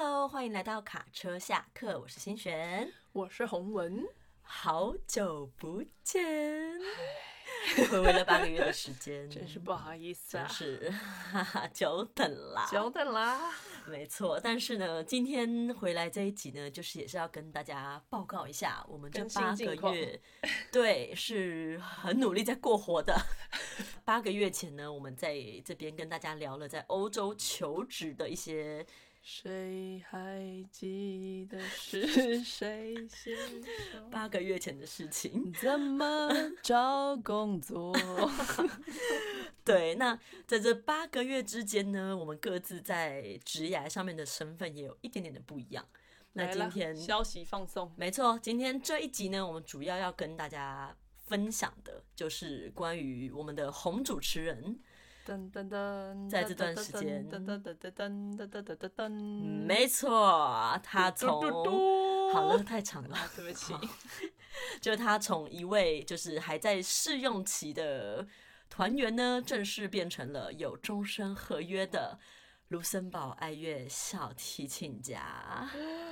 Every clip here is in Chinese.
Hello， 欢迎来到卡车下课，我是欣璇， 我是洪文， 好久不见，回味了8个月的时间， 真是不好意思啊， 真是久等啦， 久等啦， 没错。但是呢，今天回来这一集呢，就是也是要跟大家报告一下，我们这8个月，对，是很努力在过活的。8个月前呢，我们在这边跟大家聊了在欧洲求职的一些。 谁还记得是谁先手 ？8个月前的事情， 怎么找工作？ 对，那在这8个月之间呢，我们各自在职涯上面的身份也有一点点的不一样。那今天消息放送， 没错，今天这一集呢，我们主要跟大家分享的就是关于我们的洪主持人。 噔噔噔， 在这段时间， 噔噔噔噔噔噔噔噔噔， 没错，他从好了太长了， 对不起， 就是他从一位就是还在试用期的团员呢，正式变成了有终身合约的卢森堡爱乐小提琴家。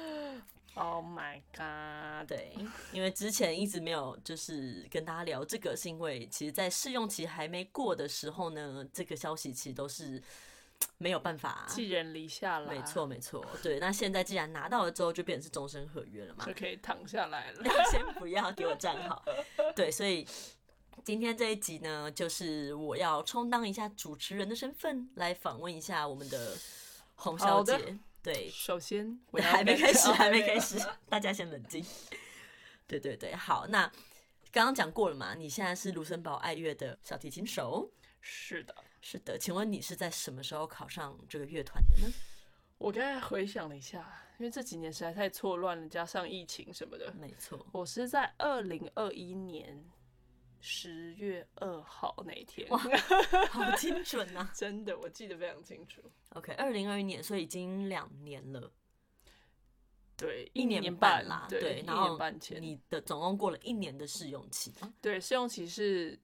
Oh my god！ 对，因为之前一直没有就是跟大家聊这个，是因为其实在试用期还没过的时候呢，这个消息其实都是没有办法寄人篱下了。 没错没错，对。那现在既然拿到了之后，就变成是终身合约了嘛， 就可以躺下来了。 先不要给我站好。对，所以今天这一集呢，就是我要充当一下主持人的身份，来访问一下我们的洪小姐。对， 首先还没开始，大家先冷静。对对对，好，那刚刚讲过了嘛，你现在是卢森堡爱乐的小提琴手。 是的， 是的，请问你是在什么时候考上这个乐团的呢？ 我刚才回想了一下，因为这几年实在太错乱了，加上疫情什么的， 没错， 我是在2021年10月2号那一天。 哇，好精准啊！ 真的，我记得非常清楚。 OK，2021年，所以已经2年了。 对 ，1年半啦。 对， 然后 1年半前， 你的总共过了1年的试用期。 对，试用期是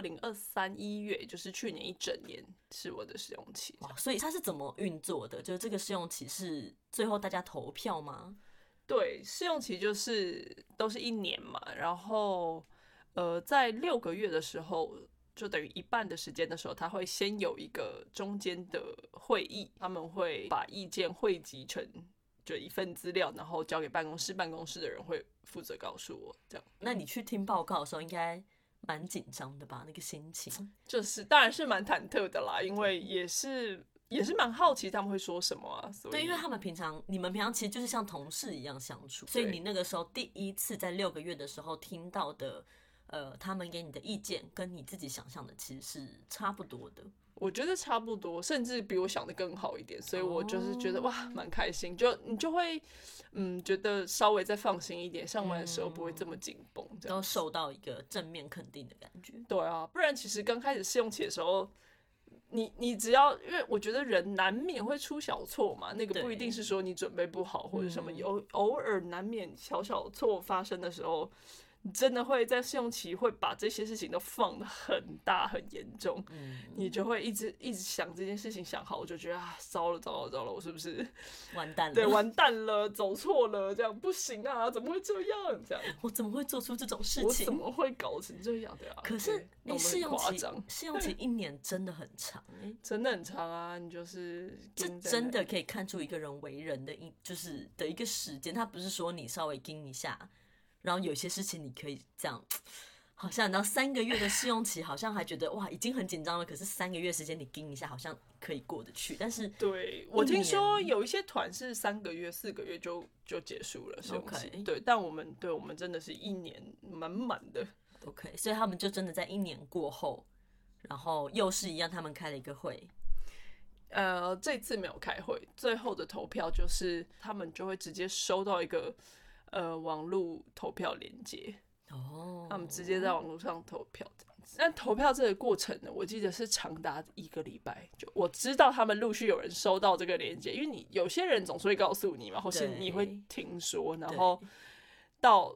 2023 1月，就是去年1整年是我的试用期。 哇，所以它是怎么运作的？就是这个试用期是最后大家投票吗？ 对，试用期就是都是1年嘛，然后在6个月的时候，就等于一半的时间的时候，他会先有一个中间的会议，他们会把意见汇集成就一份资料，然后交给办公室，办公室的人会负责告诉我这样。 那你去听报告的时候，应该蛮紧张的吧？那个心情， 就是当然是蛮忐忑的啦，因为也是蛮好奇他们会说什么啊。所以对，因为你们平常其实就是像同事一样相处，所以你那个时候第一次在6个月的时候听到的。他们给你的意见跟你自己想象的其实是差不多的， 我觉得差不多，甚至比我想的更好一点，所以我就是觉得哇，蛮开心，你就会觉得稍微再放心一点，上班的时候不会这么紧绷， 都受到一个正面肯定的感觉。 对啊，不然其实刚开始试用期的时候，你只要因为我觉得人难免会出小错嘛，那个不一定是说你准备不好或者什么，偶尔难免小错发生的时候。你真的会在试用期会把这些事情都放得很大很严重，你就会一直想这件事情，想好我就觉得啊，糟了，我是不是完蛋了？ 对，完蛋了，走错了，这样不行啊，怎么会这样？这样我怎么会做出这种事情？ 我怎么会搞成这样的呀？ 可是你试用期1年真的很长真的很长啊！你就是这真的可以看出一个人为人的就是的一个时间，他不是说你稍微盯一下。然后有些事情你可以这样，好像你到3个月的试用期，好像还觉得哇已经很紧张了，可是3个月时间你盯一下，好像可以过得去。但是对我听说有一些团是3个月、4个月就结束了试用期，对，但我们真的是1年满满的。 OK， 所以他们就真的在1年过后，然后又是一样，他们开了一个会。 这次没有开会，最后的投票就是他们就会直接收到一个。网络投票连结，他们直接在网络上投票这样子。但投票这个过程呢，我记得是长达1个礼拜。就我知道他们陆续有人收到这个连结，因为有些人总是会告诉你嘛，或是你会听说，然后到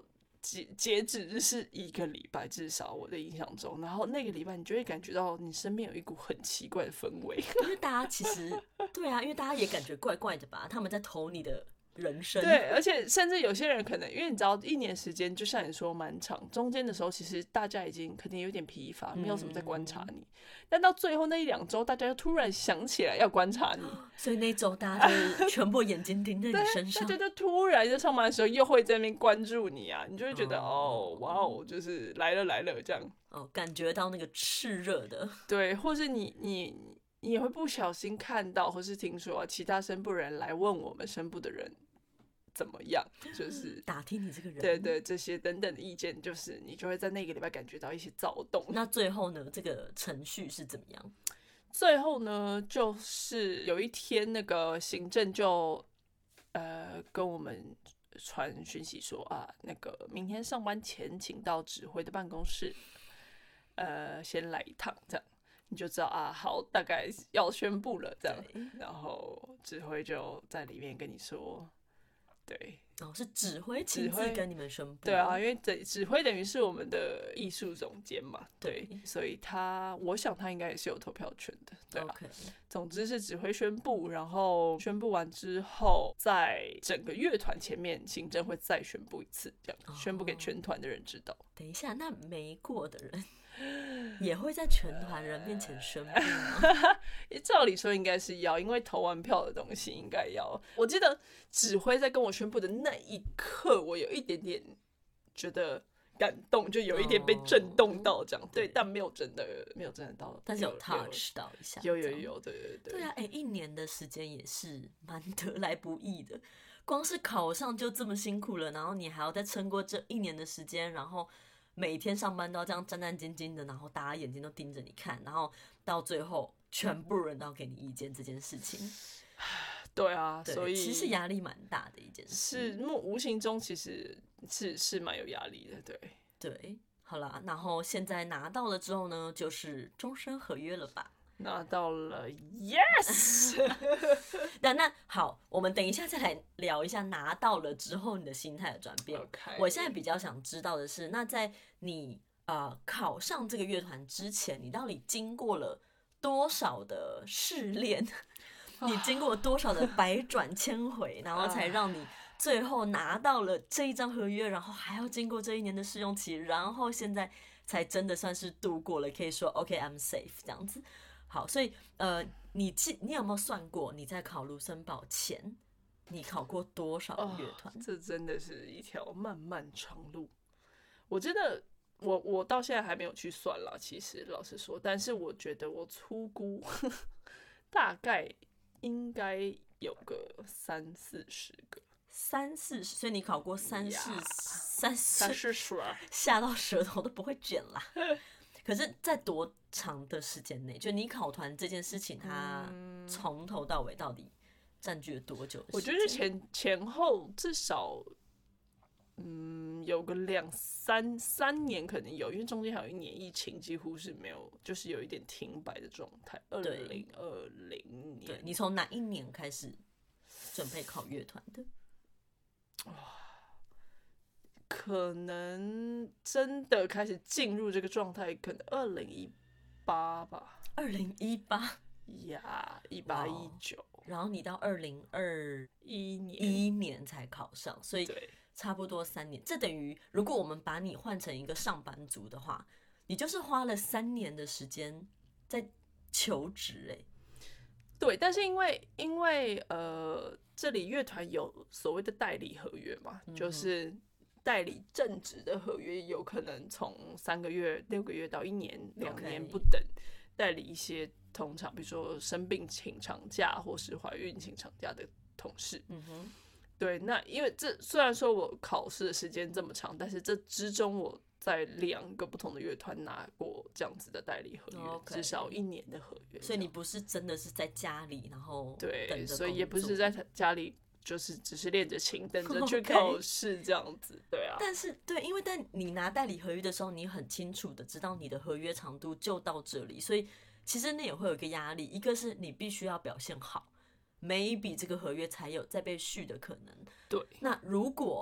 截止日是1个礼拜，至少我的印象中。然后那个礼拜，你就会感觉到你身边有一股很奇怪的氛围， 因为大家其实对啊，因为大家也感觉怪怪的吧，他们在投你的人生。 对，而且甚至有些人可能，因为你知道1年时间，就像你说蛮长，中间的时候其实大家已经肯定有点疲乏，没有什么在观察你。但到最后那1-2周，大家就突然想起来要观察你， 所以那周大家就全部眼睛盯在你身上。 大家就突然在上班的时候又会在那边关注你啊，你就会觉得哇哦，就是来了这样。 感觉到那个炽热的。 对，或是你也会不小心看到，或是听说其他声部人来问我们声部的人怎么样，就是打听你这个人， 对，这些等等的意见，就是你就会在那个礼拜感觉到一些躁动。 那最后呢，这个程序是怎么样？ 最后呢，就是有一天那个行政就跟我们传讯息说啊，那个明天上班前请到指挥的办公室，先来一趟，这样你就知道啊，好，大概要宣布了这样，然后指挥就在里面跟你说。对， 是指挥亲自跟你们宣布。 对啊，因为指挥等于是我们的艺术总监嘛，对，所以我想他应该也是有投票权的，对啊。总之是指挥宣布，然后宣布完之后，在整个乐团前面，行政会再宣布一次，这样宣布给全团的人知道。 等一下，那没过的人也会在全团人面前宣布吗？ 照理说应该是要，因为投完票的东西应该要。我记得指挥在跟我宣布的那一刻，我有一点点觉得感动，就有一点被震动到这样。对，但没有真的到， 但是有 touch 到一下。 有，对。 对啊，1年的时间也是蛮得来不易的。光是考上就这么辛苦了，然后你还要再撑过这1年的时间，然后每天上班都要这样战战兢兢的，然后大家眼睛都盯着你看，然后到最后全部人都要给你意见这件事情。 对啊，所以其实压力蛮大的一件事， 是无形中其实是蛮有压力的， 对。好啦，然后现在拿到了之后呢，就是终身合约了吧？ 拿到了 ，yes 。 那好，我们等一下再来聊一下拿到了之后你的心态的转变。我现在比较想知道的是，那在你考上这个乐团之前，你到底经过了多少的试炼？你经过多少的百转千回，然后才让你最后拿到了这一张合约，然后还要经过这1年的试用期，然后现在才真的算是度过了，可以说 OK I'm safe 这样子。好，所以你有没有算过你在考卢森堡前，你考过多少个乐团？ 这真的是一条漫漫长路。我真的，我到现在还没有去算啦，其实老实说，但是我觉得我粗估大概应该有个30-40个。 30-40，所以你考过30-40，吓到舌头都不会卷啦。可是，在多长的时间内，就你考团这件事情，它从头到尾到底占据了多久的时间？ 我觉得前后至少，有个3年可能有，因为中间还有1年疫情，几乎是没有，就是有一点停摆的状态。2020年， 对，你从哪一年开始准备考乐团的？ 可能真的开始进入这个状态，可能2018吧。 2018 呀，18-19， 然后你到2021年才考上，所以差不多3年。这等于如果我们把你换成一个上班族的话，你就是花了3年的时间在求职对，但是因为这里乐团有所谓的代理合约嘛，就是代理正职的合约，有可能从3个月、6个月到1年、2年不等，代理一些通常比如说生病请长假或是怀孕请长假的同事。对，那因为这虽然说我考试的时间这么长，但是这之中我在2个不同的乐团拿过这样子的代理合约，至少1年的合约。 所以你不是真的是在家里，然后对，所以也不是在家里，就是只是练着琴，等着去考试这样子。对啊。 但是对，因为你拿代理合约的时候，你很清楚的知道你的合约长度就到这里，所以其实那也会有一个压力，一个是你必须要表现好。maybe 这个合约才有再被续的可能。 对。 那如果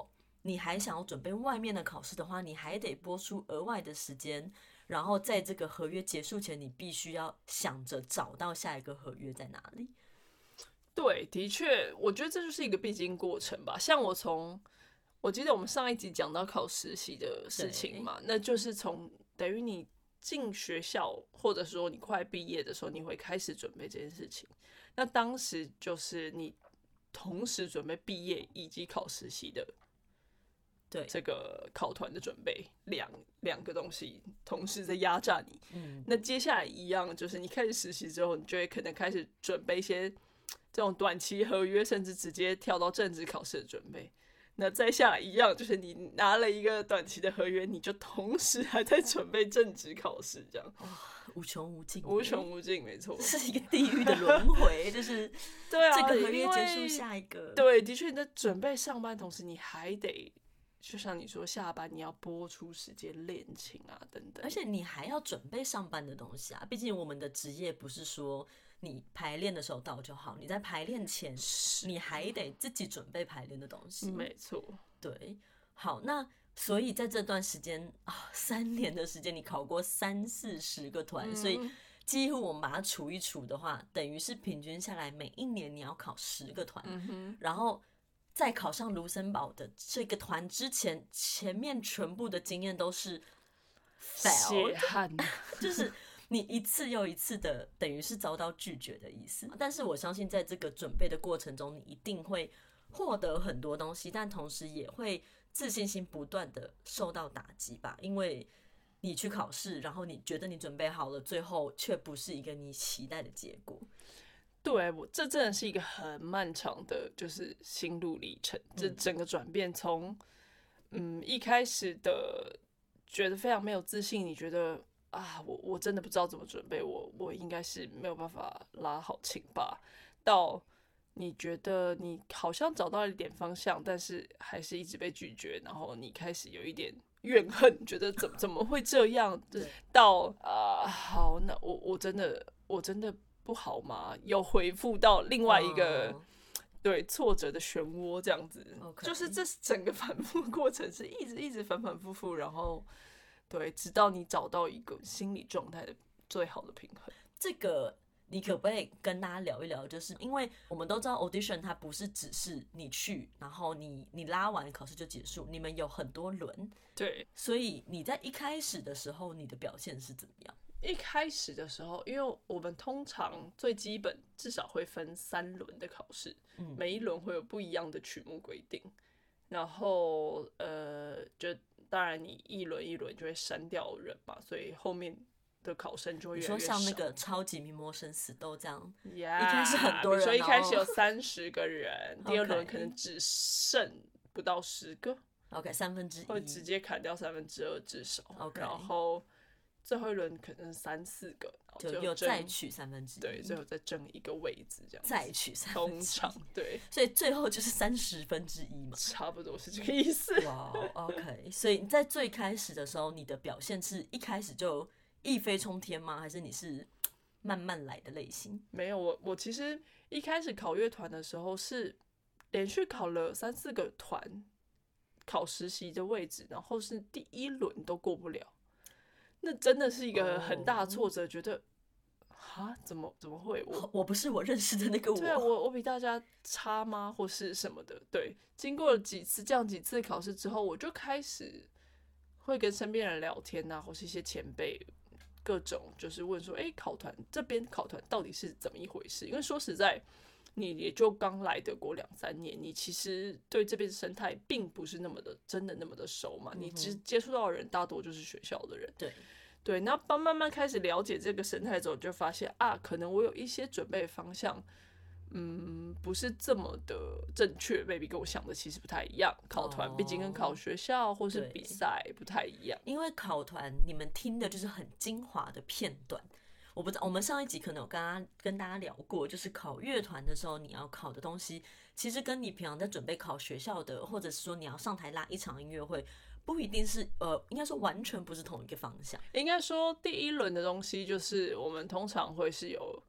你还想要准备外面的考试的话，你还得拨出额外的时间，然后在这个合约结束前，你必须要想着找到下一个合约在哪里。 对，的确，我觉得这就是一个必经过程吧。像我记得我们上一集讲到考实习的事情嘛，那就是等于你进学校，或者说你快毕业的时候，你会开始准备这件事情。那当时就是你同时准备毕业以及考实习的， 对， 这个考团的准备，两个东西同时在压榨你。那接下来一样，就是你开始实习之后，你就会可能开始准备一些这种短期合约，甚至直接跳到正职考试的准备。那再下来一样，就是你拿了一个短期的合约，你就同时还在准备正职考试，这样无穷无尽， 无穷无尽，没错， 是一个地狱的轮回，就是对啊， 这个合约结束，下一个， 对，的确你在准备上班，同时你还得，就像你说，下班你要拨出时间练琴啊，等等， 而且你还要准备上班的东西啊。毕竟我们的职业不是说你排练的时候到就好，你在排练前你还得自己准备排练的东西。 没错， 对。好，那所以在这段时间啊，3年的时间，你考过30-40个团，所以几乎我们把它除一除的话，等于是平均下来每一年你要考10个团，然后在考上卢森堡的这个团之前，前面全部的经验都是 fail， 血汗， 就是你一次又一次的，等于是遭到拒绝的意思。但是我相信，在这个准备的过程中，你一定会获得很多东西，但同时也会自信心不断的受到打击吧，因为你去考试，然后你觉得你准备好了，最后却不是一个你期待的结果。 对，这真的是一个很漫长的，就是心路历程。这整个转变从一开始的觉得非常没有自信，你觉得啊，我真的不知道怎么准备，我应该是没有办法拉好琴吧，到你觉得你好像找到一点方向，但是还是一直被拒绝，然后你开始有一点怨恨，觉得怎么会这样？到好，那我真的不好吗？又回复到另外一个对挫折的漩涡，这样子，就是这整个反复过程是一直反反复复，然后对，直到你找到一个心理状态的最好的平衡。 这个你可不可以跟大家聊一聊？就是因为我们都知道 audition 它不是只是你去，然后你拉完考试就结束，你们有很多轮， 对， 所以你在一开始的时候，你的表现是怎么样？ 一开始的时候，因为我们通常最基本至少会分3轮的考试，每一轮会有不一样的曲目规定，然后就当然你一轮一轮就会删掉人嘛，所以后面的考生就会越来越少。 你说像那个超级名模生死斗这样， 一开始很多人， 所以一开始有30个人，第二轮可能只剩不到10个 ，OK， 1/3 会直接砍掉2/3至少 ，OK， 然后最后一轮可能3-4个， 就又再取1/3， 对，最后再争一个位置这样， 再取1/3， 通常对， 所以最后就是1/30嘛， 差不多是这个意思。 哇 ，OK， 所以在最开始的时候，你的表现是一开始就一飞冲天吗？还是你是慢慢来的类型？ 没有，我其实一开始考乐团的时候是连续考了3-4个团，考实习的位置，然后是第一轮都过不了。那真的是一个很大的挫折，觉得啊，怎么会我不是我认识的那个我？ 对啊，我比大家差吗，或是什么的？对，经过了几次考试之后，我就开始会跟身边人聊天啊，或是一些前辈，各种就是问说，考团这边考团到底是怎么一回事？因为说实在，你也就刚来德国2-3年，你其实对这边的生态并不是真的那么的熟嘛。你只接触到的人大多就是学校的人。对，那慢慢开始了解这个生态之后，就发现啊，可能我有一些准备方向，不是这么的正确 ，maybe 跟我想的其实不太一样。考团毕竟跟考学校或是比赛不太一样。 因为考团你们听的就是很精华的片段。我不知道，我们上一集可能有跟大家聊过，就是考乐团的时候，你要考的东西，其实跟你平常在准备考学校的，或者是说你要上台拉一场音乐会，不一定是应该说完全不是同一个方向。 应该说第一轮的东西，就是我们通常会是有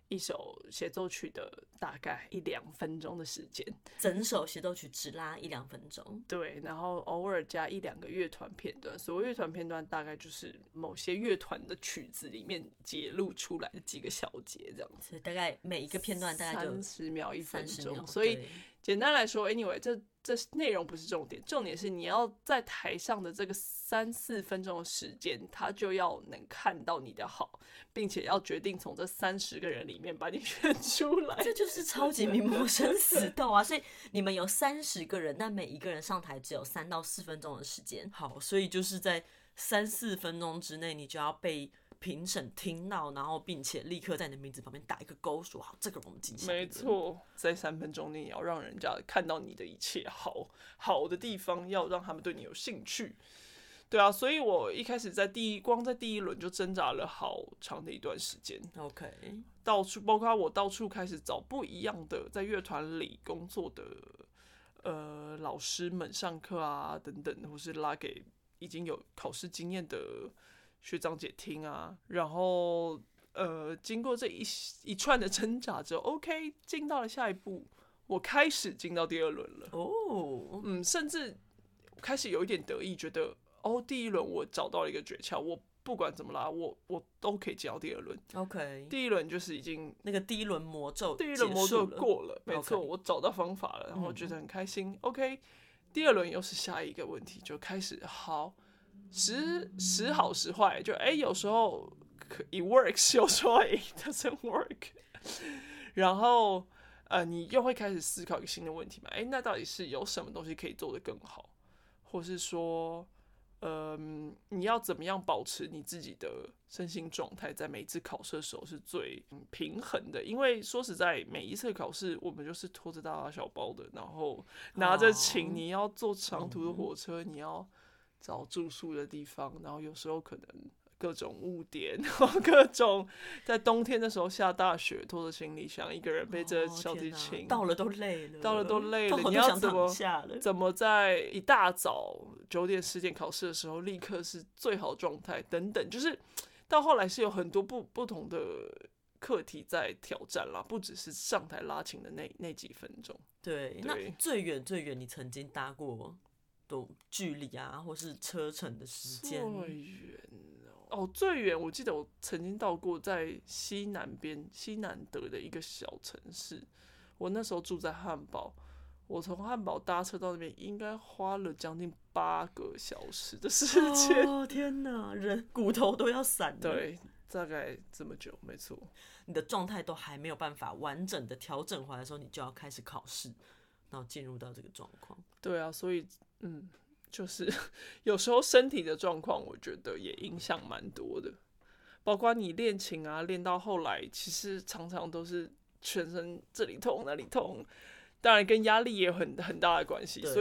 一首协奏曲的大概1-2分钟的时间， 整首协奏曲只拉1-2分钟。 对，然后偶尔加1-2个乐团片段。所谓乐团片段，大概就是某些乐团的曲子里面揭露出来的几个小节，这样子。 所以大概每一个片段大概就 30秒1分钟。所所以简单来说 ，anyway， 这内容不是重点，重点是你要在台上的这个3-4分钟的时间，他就要能看到你的好，并且要决定从这30个人里面把你选出来。 这就是超级名模生死斗啊！所以你们有30个人，但每一个人上台只有3到4分钟的时间。好，所以就是在3-4分钟之内，你就要被评审听到，然后并且立刻在你的名字旁边打一个勾，说好，这个我们记下来。 没错，在3分钟内你要让人家看到你的一切好的地方，要让他们对你有兴趣。对啊，所以我一开始光在第一轮就挣扎了好长的一段时间。 OK， 到处包括我到处开始找不一样的在乐团里工作的老师们上课啊等等，或是拉给已经有考试经验的学长姐听啊，然后经过这一串的挣扎之后 ，OK， 进到了下一步，我开始进到第2轮了。 哦， 甚至开始有一点得意，觉得第一轮我找到了一个诀窍，我不管怎么拉，我都可以进到第2轮。 OK， 第一轮就是已经那个第一轮魔咒过了，没错，我找到方法了，然后觉得很开心。OK， 第2轮又是下一个问题，就开始好时好时坏，就有时候it works， 有时候it doesn't work， 然后你又会开始思考一个新的问题嘛，那到底是有什么东西可以做得更好，或是说你要怎么样保持你自己的身心状态，在每一次考试的时候是最平衡的？因为说实在，每一次考试我们就是拖着大小包的，然后拿着琴，你要坐长途的火车，你要找住宿的地方，然后有时候可能各种误点，然后各种在冬天的时候下大雪，拖着行李箱，一个人背着小提琴， 到了都累了， 你要怎么在一大早9点10点考试的时候，立刻是最好状态等等，就是到后来是有很多不同的课题在挑战啦，不只是上台拉琴的那几分钟。 对，那最远你曾经搭过的距离啊，或是车程的时间？ 最远我记得我曾经到过在西南德的一个小城市，我那时候住在汉堡，我从汉堡搭车到那边应该花了将近8个小时的时间。 天哪，人骨头都要散了。 对，大概这么久，没错。 你的状态都还没有办法完整的调整回来的时候，你就要开始考试，然后进入到这个状况。 对啊，所以就是有时候身体的状况，我觉得也影响蛮多的。包括你练琴啊，练到后来，其实常常都是全身这里痛那里痛，当然跟压力也有很大的关系。所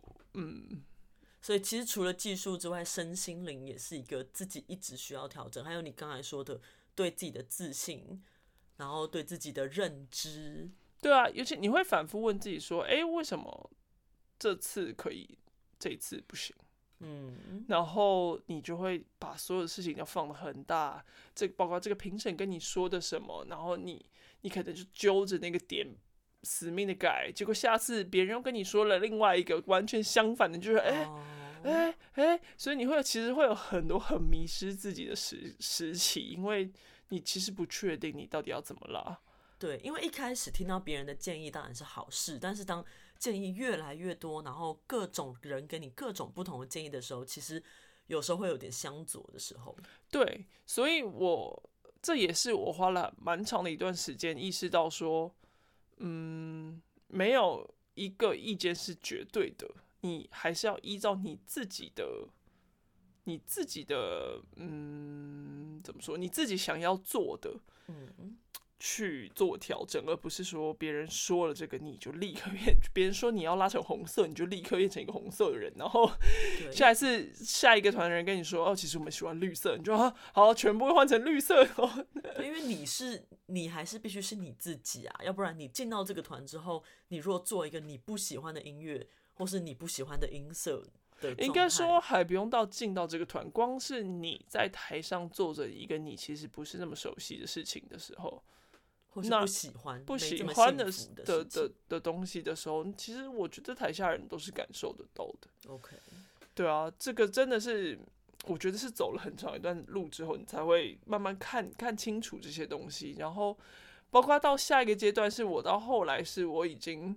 以其实除了技术之外，身心灵也是一个自己一直需要调整。还有你刚才说的对自己的自信，然后对自己的认知。 对啊，尤其你会反复问自己说，为什么这次可以，这一次不行？然后你就会把所有的事情都放得很大，包括这个评审跟你说的什么，然后你可能就揪着那个点死命的改，结果下次别人又跟你说了另外一个完全相反的，就是所以你其实会有很多很迷失自己的时期，因为你其实不确定你到底要怎么拉。 对，因为一开始听到别人的建议当然是好事，但是当建议越来越多，然后各种人给你各种不同的建议的时候，其实有时候会有点相左的时候。 对，所以这也是我花了蛮长的一段时间意识到说，没有一个意见是绝对的，你还是要依照你自己的怎么说，你自己想要做的，去做调整，而不是说别人说了这个你就立刻别人说你要拉成红色，你就立刻变成一个红色的人，然后下一个团的人跟你说其实我们喜欢绿色，你就好全部换成绿色。 因为你还是必须是你自己啊，要不然你进到这个团之后，你如果做一个你不喜欢的音乐或是你不喜欢的音色的状态， 应该说还不用到进到这个团，光是你在台上做着一个你其实不是那么熟悉的事情的时候， 或是不喜欢的东西的时候，其实我觉得台下人都是感受得到的。 OK， 对啊，这个真的是我觉得是走了很长一段路之后，你才会慢慢看清楚这些东西，然后包括到下一个阶段，是我到后来是我已经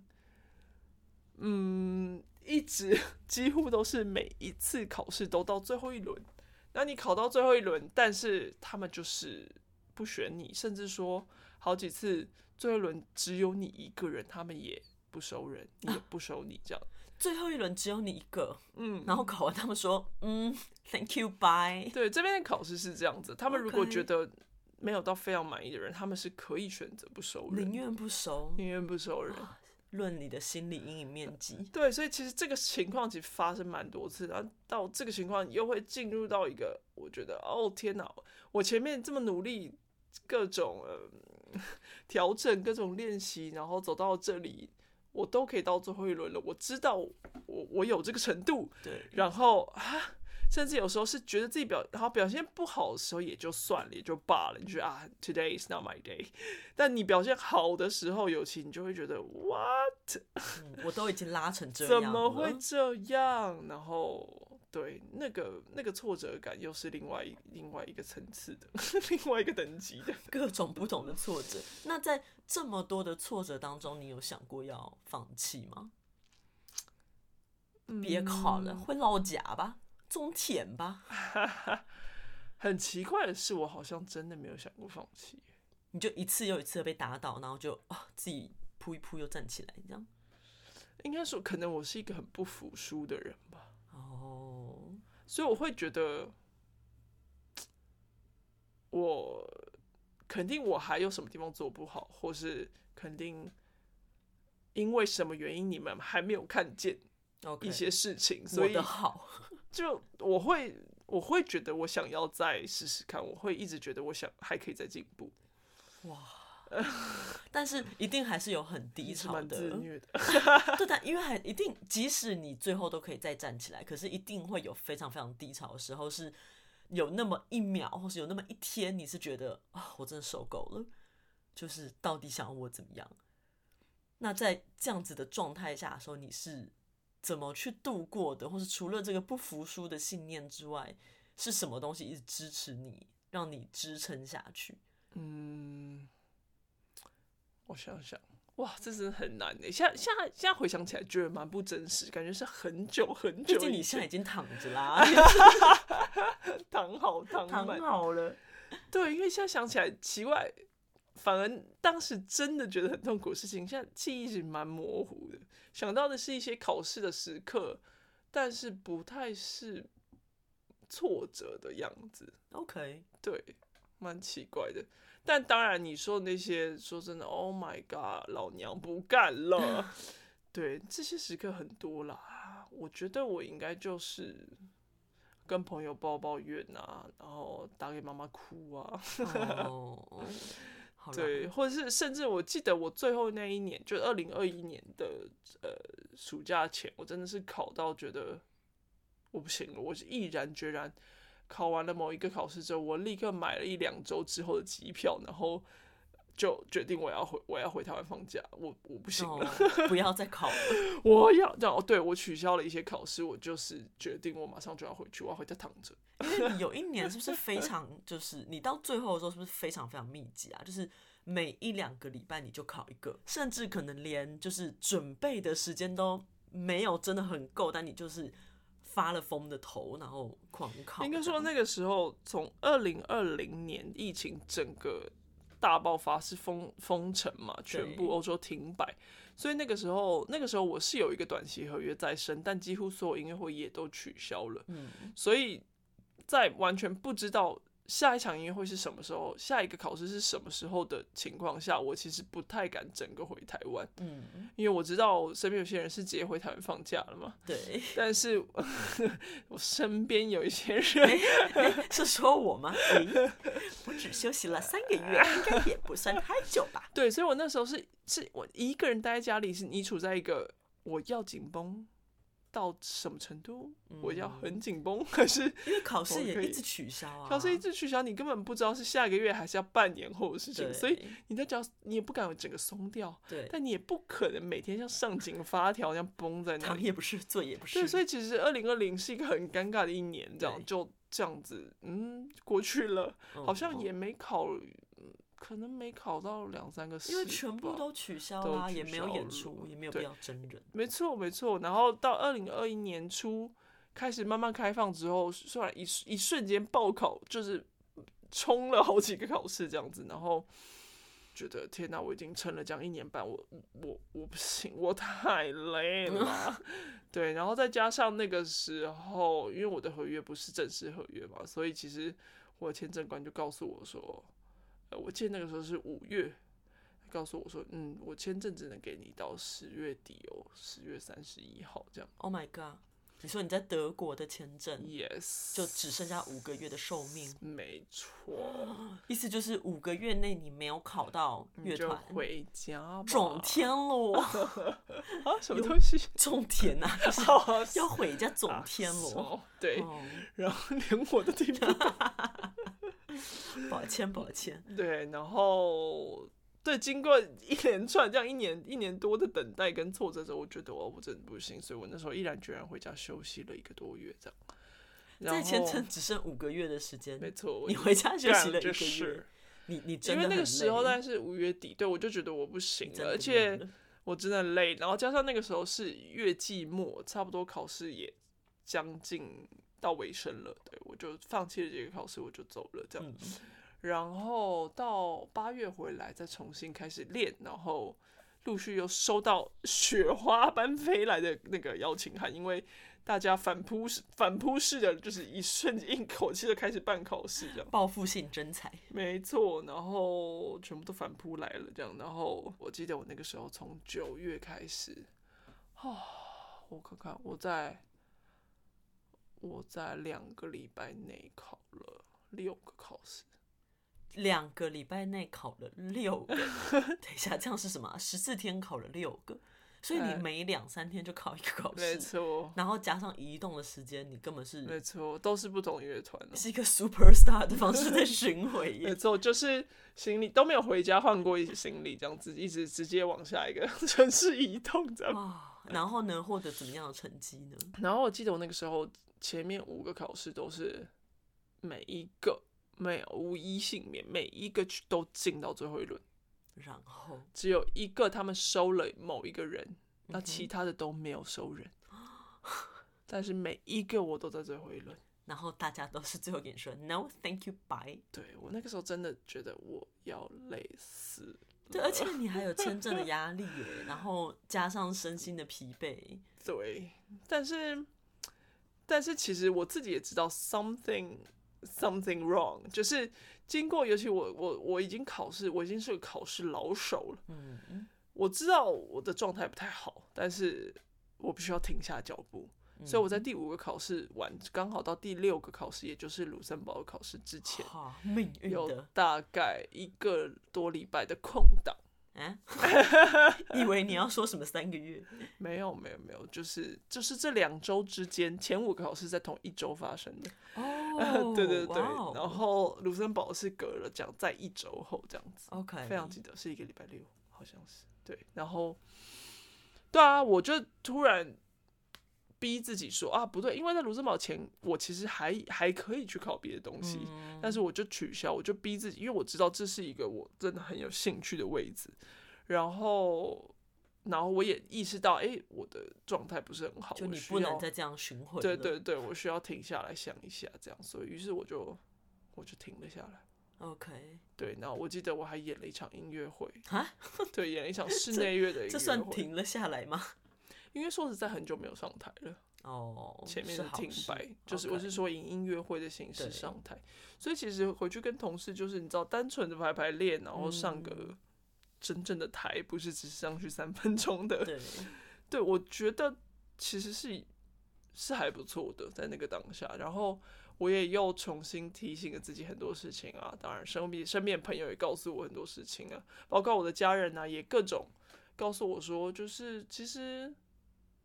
一直几乎都是每一次考试都到最后一轮，那你考到最后一轮，但是他们就是不选你，甚至说好几次最后一轮只有你一个人，他们也不收人，你也不收你这样。 最后一轮只有你一个，然后考完他们说，thank you bye。 对，这边的考试是这样子，他们如果觉得没有到非常满意的人，他们是可以选择不收人， 宁愿不收人。论你的心理阴影面积。 对，所以其实这个情况其实发生蛮多次，然后到这个情况又会进入到一个，我觉得哦天哪，我前面这么努力，各种调整、各种练习，然后走到这里，我都可以到最后一轮了。我知道我有这个程度， 对， 然后甚至有时候是觉得自己表现不好的时候也就算了，也就罢了。你觉得today is not my day。但你表现好的时候，尤其你就会觉得 what， 我都已经拉成这样了， 怎么会这样？然后对那个挫折感又是另外一个层次的，另外一个等级的， 各种不同的挫折。那在这么多的挫折当中，你有想过要放弃吗？别考了，会落甲吧？种田吧。 很奇怪的是，我好像真的没有想过放弃。 你就一次又一次的被打倒，然后就自己扑一扑又站起来，这样。 应该说，可能我是一个很不服输的人吧。 哦， 所以我会觉得，我肯定我还有什么地方做不好，或是肯定因为什么原因你们还没有看见一些事情，所以我的好。 就我会觉得我想要再试试看，我会一直觉得我想还可以再进步。 哇！但是一定还是有很低潮的， 蛮自虐的。 对的，因为一定，即使你最后都可以再站起来，可是一定会有非常非常低潮的时候，是有那么一秒，或是有那么一天，你是觉得我真的受够了，就是到底想要我怎么样？那在这样子的状态下的时候，你是怎么去度过的？或是除了这个不服输的信念之外，是什么东西一直支持你，让你支撑下去？ 我想想，哇，这真的很难的。现在回想起来，觉得蛮不真实，感觉是很久很久以前。 毕竟你现在已经躺着啦， 躺好了。 对，因为现在想起来奇怪，反而当时真的觉得很痛苦的事情，现在记忆是蛮模糊的。想到的是一些考试的时刻，但是不太是挫折的样子。 OK， 对，蛮奇怪的。但当然，你说那些，说真的 ，Oh my God， 老娘不干了。对，这些时刻很多啦。我觉得我应该就是跟朋友抱怨啊，然后打给妈妈哭啊。对，或者是甚至我记得我最后那一年，就2021年的暑假前，我真的是考到觉得我不行了，我是毅然决然。考完了某一个考试之后，我立刻买了1-2周之后的机票，然后就决定我要回台湾放假，我不行了， 不要再考了。 我要这样，对，我取消了一些考试，我就是决定我马上就要回去，我要回家躺着。 因为你有一年是不是非常，就是你到最后的时候是不是非常非常密集啊？就是每1-2个礼拜你就考一个，甚至可能连就是准备的时间都没有真的很够，但你就是发了疯的头，然后狂考。 应该说那个时候，从2020年疫情整个大爆发是封城嘛，全部欧洲停摆，所以那个时候我是有一个短期合约在身，但几乎所有音乐会也都取消了。所以在完全不知道下一场音乐会是什么时候，下一个考试是什么时候的情况下，我其实不太敢整个回台湾。因为我知道我身边有些人是直接回台湾放假了嘛。 对。 但是我身边有一些人， 是说我吗？我只休息了3个月，应该也不算太久吧。 对，所以我那时候是我一个人待在家里，是你处在一个我要紧绷， 到什么程度？我要很紧绷，还是因为考试也一直取消啊？ 考试一直取消，你根本不知道是下个月还是要半年后的事情，所以你在讲，你也不敢整个松掉，但你也不可能每天像上紧发条一样绷在那里， 躺也不是，坐也不是。 对，所以其实2020是一个很尴尬的一年，这样就这样子，过去了，好像也没考。可能没考到2-3个试， 因为全部都取消啦，也没有演出，也没有必要真人。 没错没错，然后到2021年初开始慢慢开放之后，虽然一瞬间报考就是冲了好几个考试这样子，然后觉得天哪，我已经撑了这样1年半，我不行，我太累了。对，然后再加上那个时候，因为我的合约不是正式合约嘛，所以其实我的签证官就告诉我说。我记得那个时候是5月，告诉我说，我签证只能给你到10月底哦，10月31号这样。 Oh my god！ 你说你在德国的签证 ，yes， 就只剩下5个月的寿命。 没错， 意思就是5个月内你没有考到乐团， 就回家吧， 种田咯。 啊，什么东西？ 种田啊，要回家种田咯。 对，然后连我都听不懂。 抱歉。 对，然后对，经过一连串这样一年多的等待跟挫折之后，我觉得我真的不行，所以我那时候毅然决然回家休息了1个多月这样。 在签证只剩5个月的时间， 没错， 你回家休息了1个月，你真的很累。 因为那个时候大概是5月底，对，我就觉得我不行了，而且我真的累，然后加上那个时候是月季末，差不多考试也将近到尾声了，对，我就放弃了这个考试，我就走了这样。然后到8月回来，再重新开始练，然后陆续又收到雪花般飞来的那个邀请函，因为大家反扑式的，就是一口气的开始办考试，这样报复性征才，没错，然后全部都反扑来了，这样。然后我记得我那个时候从9月开始，我看看，我在2个礼拜内考了6个考试。 2个礼拜内考了6个，等一下，这样是什么？14天考了6个，所以你每2-3天就考1个考试， 没错。 然后加上移动的时间，你根本是没错，都是不同乐团的， 是一个 superstar 的方式在巡回耶。 没错，就是行李都没有回家换过行李，这样子一直直接往下一个城市移动这样。 然后呢，获得怎么样的成绩呢？ 然后我记得我那个时候前面5个考试都是每一个。没有无一幸免，每一个都进到最后一轮， 然后只有一个他们收了某一个人，那其他的都没有收人，但是每一个我都在最后一轮， 然后大家都是最后跟你说 No thank you bye。 对，我那个时候真的觉得我要累死了， 对，而且你还有签证的压力耶，然后加上身心的疲惫， 对，但是其实我自己也知道 something wrong， 就是经过，尤其我已经考试，我已经是个考试老手了。我知道我的状态不太好，但是我必须要停下脚步。所以我在第5个考试完，刚好到第6个考试，也就是卢森堡的考试之前，有大概1个多礼拜的空档。 以为你要说什么3个月？ 没有，就是这2周之间，前5个考试在同一周发生的。对，然后卢森堡是隔了这样，在1周后这样子。 OK， 非常记得是1个礼拜6，好像是对。然后，对啊，我就突然逼自己说不对，因为在卢森堡前，我其实还可以去考别的东西，但是我就取消，我就逼自己，因为我知道这是一个我真的很有兴趣的位置，然后我也意识到，我的状态不是很好， 就你不能再这样巡回了。对，我需要停下来想一下，这样，所以于是我就停了下来。 OK， 对，然后我记得我还演了一场音乐会对，演了一场室内乐的音乐会。 这算停了下来吗？ 因为说实在很久没有上台了，前面是停摆，就是我是说以音乐会的形式上台，所以其实回去跟同事就是你知道单纯的排练，然后上个真正的台，不是只是上去3分钟的。对，我觉得其实是还不错的，在那个当下，然后我也又重新提醒了自己很多事情啊，当然身边朋友也告诉我很多事情啊，包括我的家人啊，也各种告诉我说，就是其实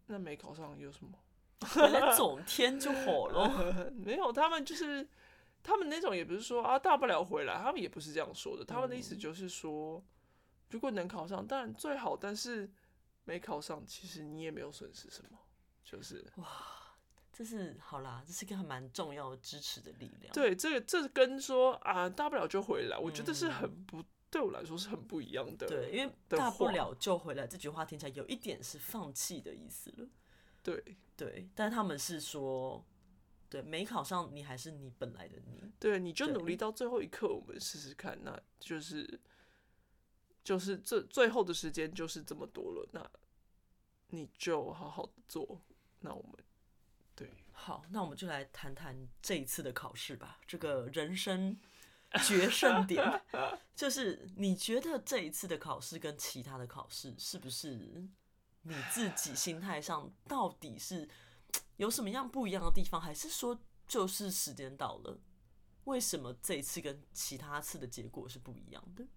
那没考上有什么？ 回来总天就好了。 没有，他们那种也不是说啊大不了回来，他们也不是这样说的。他们的意思就是说，如果能考上，当然最好，但是没考上，其实你也没有损失什么，就是哇，这是好啦，这是一个还蛮重要的支持的力量。 对，这跟说啊大不了就回来，我觉得是很不。对我来说是很不一样的。 对，因为大不了就回来这句话听起来有一点是放弃的意思了。 对， 但他们是说，对，没考上你还是你本来的你。 对，你就努力到最后一刻，我们试试看，那就是这最后的时间就是这么多了，那你就好好的做。那我们对， 好，那我们就来谈谈这一次的考试吧，这个人生决胜点，就是你觉得这一次的考试跟其他的考试是不是你自己心态上到底是有什么样不一样的地方，还是说就是时间到了，为什么这一次跟其他次的结果是不一样的？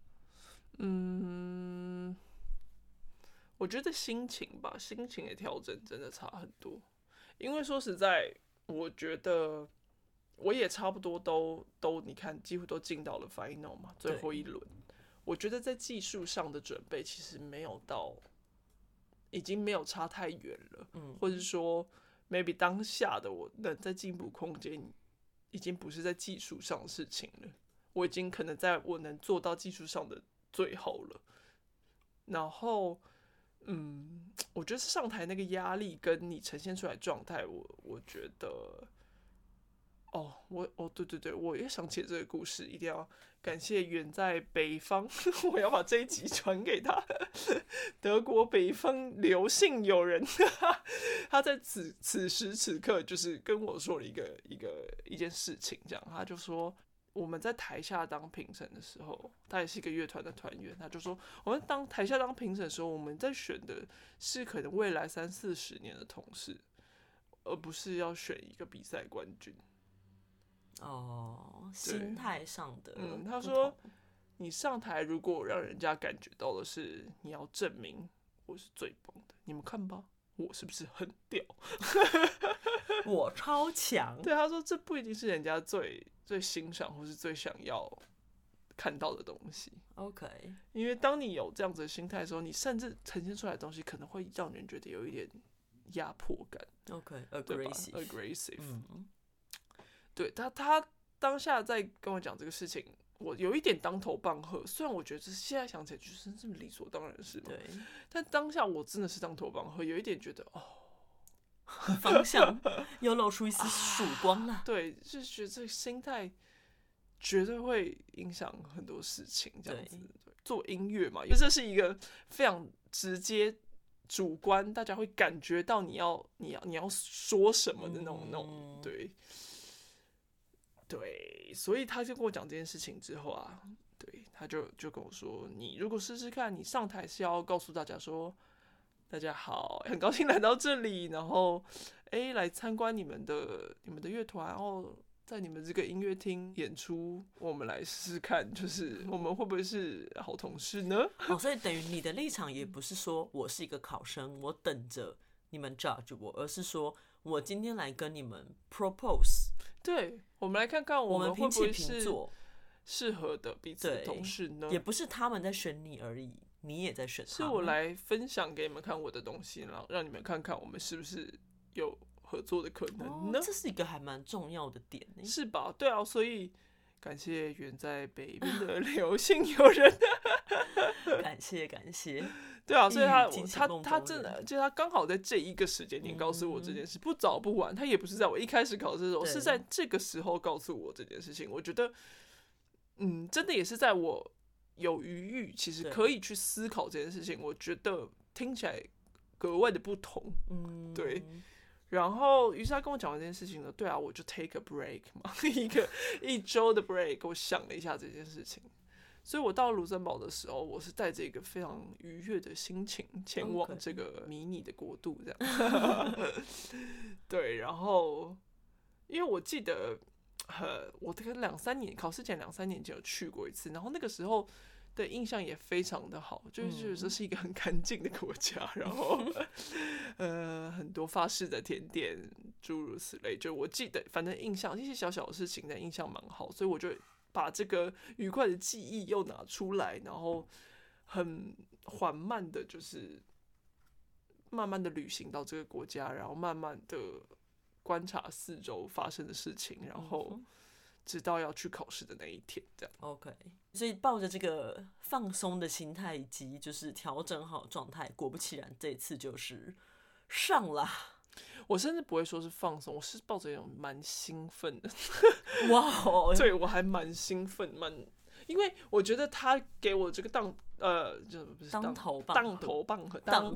我觉得心情吧，心情的调整真的差很多。因为说实在，我觉得我也差不多都你看，几乎都进到了 final 嘛，最后一轮。我觉得在技术上的准备其实没有到，已经没有差太远了。或者说 maybe 当下的我能在进步空间，已经不是在技术上的事情了。我已经可能在我能做到技术上的最后了。然后，我觉得上台那个压力跟你呈现出来的状态，我觉得。对，我也想起这个故事，一定要感谢远在北方，我要把这一集传给他，德国北方刘姓友人，他在此时此刻就是跟我说了一件事情，这样他就说我们在台下当评审的时候，他也是一个乐团的团员，他就说我们台下当评审的时候，我们在选的是可能未来30-40年的同事，而不是要选一个比赛冠军。 心态上的。 他说你上台如果让人家感觉到的是你要证明我是最棒的，你们看吧，我是不是很屌？ 我超强。 对，他说这不一定是人家最欣赏或是最想要看到的东西。 OK， 因为当你有这样子的心态的时候，你甚至呈现出来的东西可能会让人觉得有一点压迫感。 OK，aggressive。 对，他当下在跟我讲这个事情，我有一点当头棒喝。虽然我觉得现在想起来就是这么理所当然的事嘛， 对， 但当下我真的是当头棒喝，有一点觉得方向又露出一丝曙光了。 对，就是觉得这个心态绝对会影响很多事情。这样子，做音乐嘛，因为这是一个非常直接、主观，大家会感觉到你要说什么的那种对，所以他就跟我讲这件事情之后啊，对，他就跟我说，你如果试试看，你上台是要告诉大家说，大家好，很高兴来到这里，然后来参观你们的乐团，然后在你们这个音乐厅演出，我们来试试看，就是我们会不会是好同事呢？ 所以等于你的立场也不是说我是一个考生，我等着你们 judge 我，而是说我今天来跟你们 propose。 对，我们来看看我们会不会是适合的彼此的同事呢？ 也不是他们在选你而已，你也在选他们。 是我来分享给你们看我的东西，然后让你们看看我们是不是有合作的可能呢？ 这是一个还蛮重要的点， 是吧？对啊，所以感谢远在北边的刘姓友人， 感谢。 对啊，所以他真的，就他刚好在这一个时间点告诉我这件事，不早不晚。他也不是在我一开始考试的时候，是在这个时候告诉我这件事情。我觉得，真的也是在我有余裕，其实可以去思考这件事情。我觉得听起来格外的不同，对。然后，于是他跟我讲完这件事情呢，对啊，我就 take a break 嘛，一周的 break， 我想了一下这件事情。所以我到卢森堡的时候，我是带着一个非常愉悦的心情前往这个迷你的国度，这样。对，然后因为我记得，我大概考试前2-3年前有去过一次，然后那个时候的印象也非常的好，就是觉得这是一个很干净的国家，然后很多法式的甜点诸如此类，就我记得反正印象一些小小的事情，但印象蛮好，所以我就把这个愉快的记忆又拿出来，然后很缓慢的，就是慢慢的旅行到这个国家，然后慢慢的观察四周发生的事情，然后直到要去考试的那一天，这样。 OK， 所以抱着这个放松的心态以及就是调整好状态，果不其然，这一次就是上了。 我甚至不会说是放松，我是抱着一种蛮兴奋的。 哇哦！ 对，我还蛮兴奋，因为我觉得他给我这个当头棒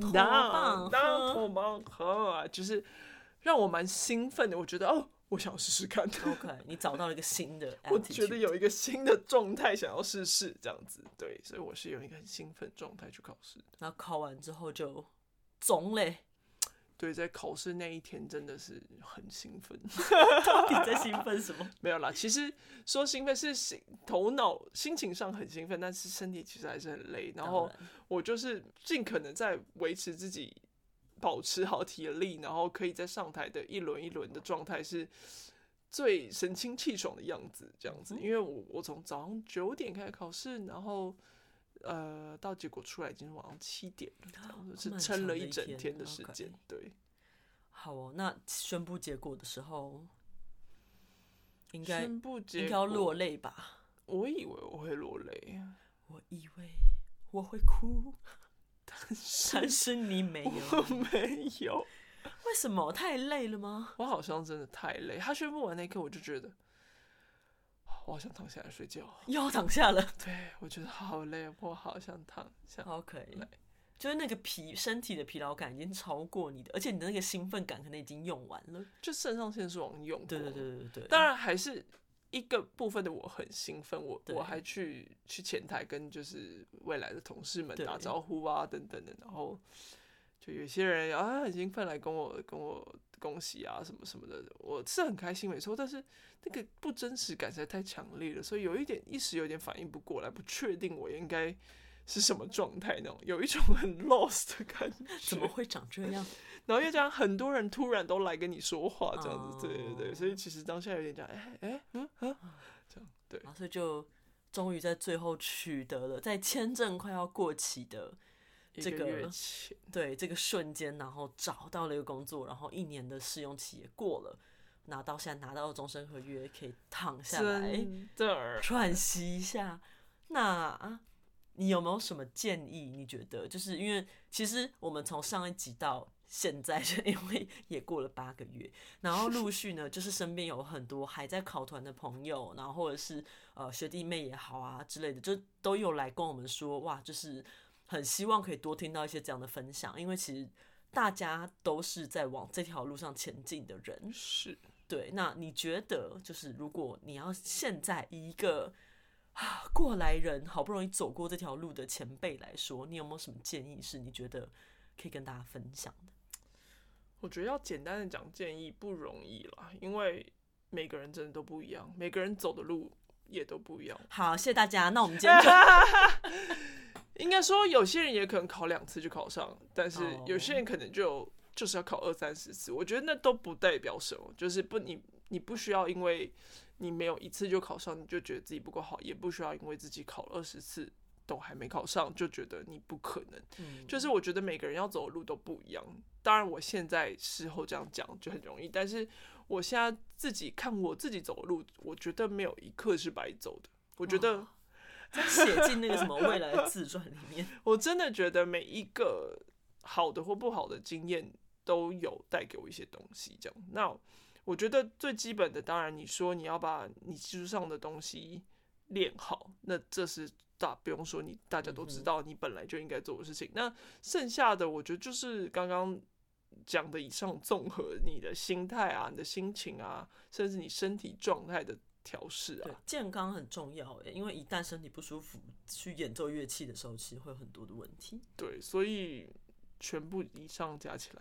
喝，就是让我蛮兴奋的。我觉得我想要试试看。 OK， 你找到了一个新的 attitude， 我觉得有一个新的状态想要试试这样子。对，所以我是有一个很兴奋的状态去考试。 然后考完之后就肿嘞。 对，在考试那一天真的是很兴奋。 到底在兴奋什么？ 没有啦，其实说兴奋是头脑心情上很兴奋，但是身体其实还是很累。然后我就是尽可能在维持自己保持好体力，然后可以在上台的一轮一轮的状态是最神清气爽的样子，这样子。因为我从早上9点开始考试，然后到结果出来已经是晚上7点了，是撑了一整天的时间。对， 好哦。那宣布结果的时候，应该要落泪吧？ 我以为我会落泪， 我以为我会哭，但是你没有， 我没有。 为什么？太累了吗？ 我好像真的太累。他宣布完那一刻，我就觉得。我好想躺下来睡觉， 又躺下了。 对，我觉得好累，我好想躺下。 OK， 就是那个身体的疲劳感已经超过你的，而且你的那个兴奋感可能已经用完了， 就肾上腺素用过。 对。 当然还是一个部分的我很兴奋，我还去前台跟就是未来的同事们打招呼啊等等的，然后就有些人很兴奋来跟我恭喜啊什么什么的，我是很开心没错，但是那个不真实感实在太强烈了，所以一时有点反应不过来，不确定我应该是什么状态那种，有一种很 lost 的感觉。 怎么会长这样？ 然后又这样，很多人突然都来跟你说话，这样子，对，所以其实当下有点这样，这样对， 所以就终于在最后取得了在签证快要过期的这个对这个瞬间，然后找到了一个工作，然后1年的试用期也过了，现在拿到终身合约，可以躺下来喘息一下。那你有没有什么建议？你觉得就是因为其实我们从上一集到现在，因为也过了8个月，然后陆续呢，就是身边有很多还在考团的朋友，然后或者是学弟妹也好啊之类的，就都有来跟我们说，哇，就是很希望可以多听到一些这样的分享，因为其实大家都是在往这条路上前进的人。 是， 对。那你觉得，就是如果你要现在以一个过来人，好不容易走过这条路的前辈来说，你有没有什么建议是你觉得可以跟大家分享的？ 我觉得要简单的讲建议不容易啦，因为每个人真的都不一样，每个人走的路也都不一样。 好，谢谢大家。那我们今天就应该说，有些人也可能考2次就考上，但是有些人可能就是要考20-30次。我觉得那都不代表什么，就是你不需要因为你没有1次就考上，你就觉得自己不够好，也不需要因为自己考了20次都还没考上就觉得你不可能。就是我觉得每个人要走的路都不一样。当然，我现在事后这样讲就很容易，但是我现在自己看我自己走的路，我觉得没有一刻是白走的。我觉得在写进那个什么未来的自传里面， 我真的觉得每一个好的或不好的经验都有带给我一些东西。这样，那我觉得最基本的，当然你说你要把你技术上的东西练好，那这是不用说，大家都知道你本来就应该做的事情。那剩下的，我觉得就是刚刚讲的以上综合，你的心态啊，你的心情啊，甚至你身体状态的调试啊， 对，健康很重要耶，因为一旦身体不舒服，去演奏乐器的时候，其实会有很多的问题。 对，所以全部以上加起来吧。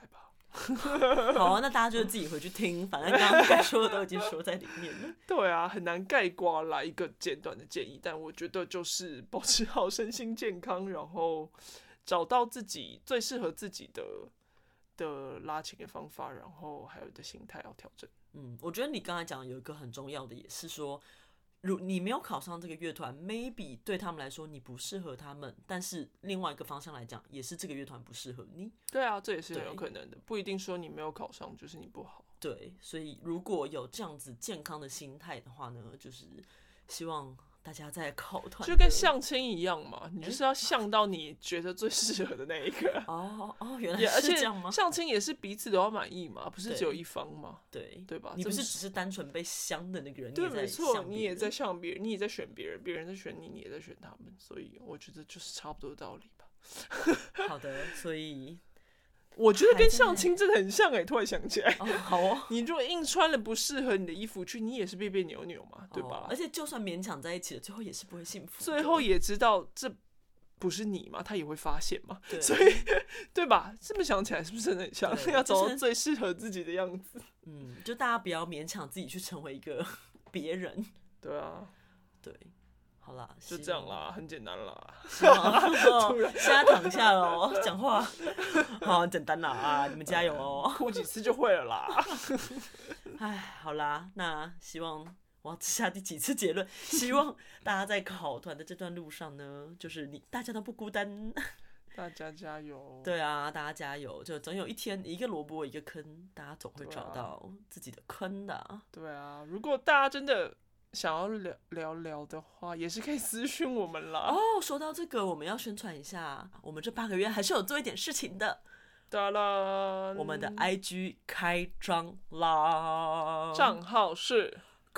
好啊，那大家就自己回去听，反正刚刚该说的都已经说在里面了。 对啊，很难概括来一个简短的建议，但我觉得就是保持好身心健康，然后找到自己最适合自己的拉琴的方法，然后还有你的心态要调整。 我觉得你刚才讲有一个很重要的，也是说，如你没有考上这个乐团 ，maybe 对他们来说你不适合他们，但是另外一个方向来讲，也是这个乐团不适合你。 对啊，这也是很有可能的，不一定说你没有考上就是你不好。 对，所以如果有这样子健康的心态的话呢，就是希望大家在考团就跟相亲一样嘛，你就是要相到你觉得最适合的那一个。 原来是这样吗？ 而且相亲也是彼此都要满意嘛，不是只有一方嘛？ 对吧？ 你不是只是单纯被相的那个人， 对，没错，你也在相别人，你也在选别人，别人在选你，你也在选他们，所以我觉得就是差不多的道理吧。 好的，所以我觉得跟相亲真的很像突然想起来。 好哦， 你如果硬穿了不适合你的衣服去，你也是别别扭扭嘛，对吧？ 而且就算勉强在一起了，最后也是不会幸福。 最后也知道这不是你嘛，他也会发现嘛，所以对吧？这么想起来是不是真的很像？要找到最适合自己的样子。 就大家不要勉强自己去成为一个别人。 对啊， 对。好啦， 就这样啦，很简单啦。 突然现在躺下了哦，讲话好简单啦啊！你们加油哦， 哭几次就会了啦。 好啦，那希望我要下第几次结论？希望大家在考团的这段路上呢，就是大家都不孤单。 大家加油！ 对啊，大家加油！就总有一天，一个萝卜一个坑，大家总会找到自己的坑的。 对啊，如果大家真的想要聊的话，也是可以私讯我们啦。 说到这个，我们要宣传一下，我们这8个月还是有做一点事情的。 当然， 我们的 IG 开张啦， 账号是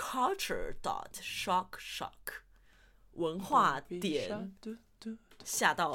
culture.shock 文化点吓到。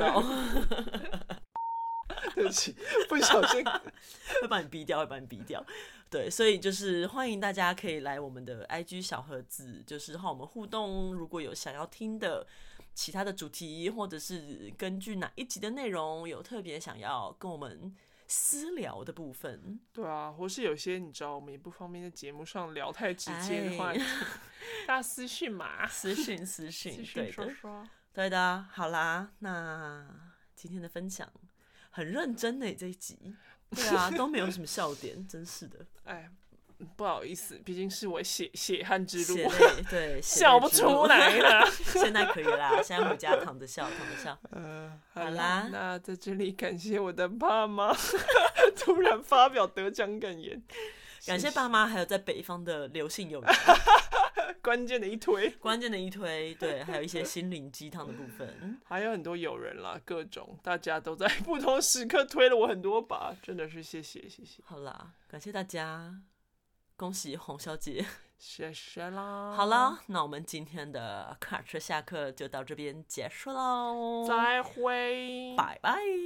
对不起，不小心会把你逼掉。对，所以就是欢迎大家可以来我们的 IG 小盒子，就是和我们互动。如果有想要听的其他的主题，或者是根据哪一集的内容有特别想要跟我们私聊的部分， 对啊，或是有些你知道我们也不方便在节目上聊太直接的话，大家私讯嘛， 私讯，对的，对的。好啦，那今天的分享很认真耶，这一集。对啊，都没有什么笑点，真是的。 不好意思，毕竟是我血汗之路， 对， 笑不出来了。 现在可以啦，现在回家躺着笑。好啦， 那在这里感谢我的爸妈，突然发表得奖感言， 感谢爸妈，还有在北方的刘姓友谊。 关键的一推，对，还有一些心灵鸡汤的部分， 还有很多友人啦，各种大家都在不同时刻推了我很多把，真的是谢谢。 好啦，感谢大家，恭喜洪小姐， 谢谢啦。 好了，那我们今天的卡车下课就到这边结束喽， 再会， 拜拜。